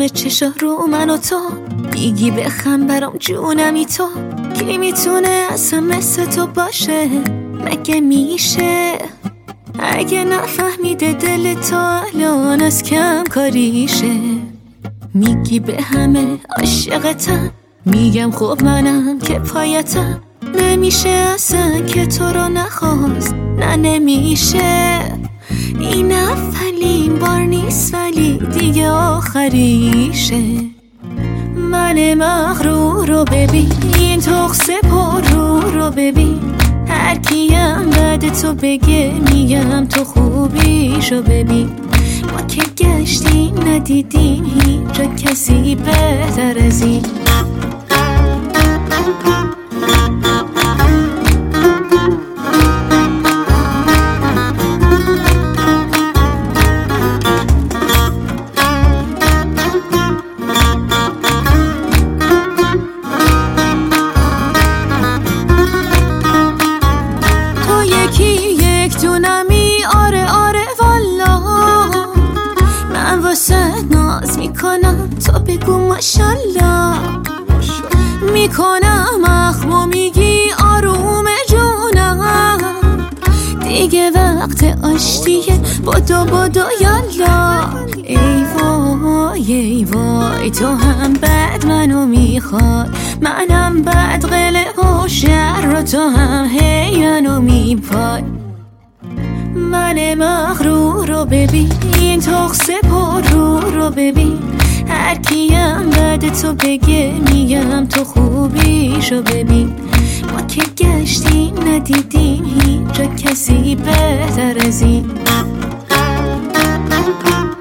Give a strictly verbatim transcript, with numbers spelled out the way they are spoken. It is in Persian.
چشا رو من و تو میگی بخم برام جونمی تو. کی میتونه اصلا مثل تو باشه؟ مگه میشه؟ اگه نفهمیده دل تو الان از کم کاریشه. میگی به همه عاشقتم، میگم خب منم که پایتم. نمیشه اصلا که تو رو نخواست، نه نمیشه. این اولین بار نیست ولی دیگه آخریشه. من مغرور رو ببین، این تقص پر رو رو ببین. هر کیم بعد تو بگه میگم تو خوبیشو ببین. ما که گشتیم ندیدیم هیچ جا کسی بهتر از این. ناز میکنم تو بگو ماشالله، میکنم اخمو میگی آروم جونم. دیگه وقت آشتیه بدو بدو یالا. ای وای ای وای تو هم بد منو میخوای، منم بد قله و شر رو تو هم هی منو میپای. من مغرور رو ببین، این تقص پر رو رو ببین. هر کیم بعد تو بگه میگم تو خوبیشو ببین. ما که گشتیم ندیدیم هیچ جا کسی بهتر از این.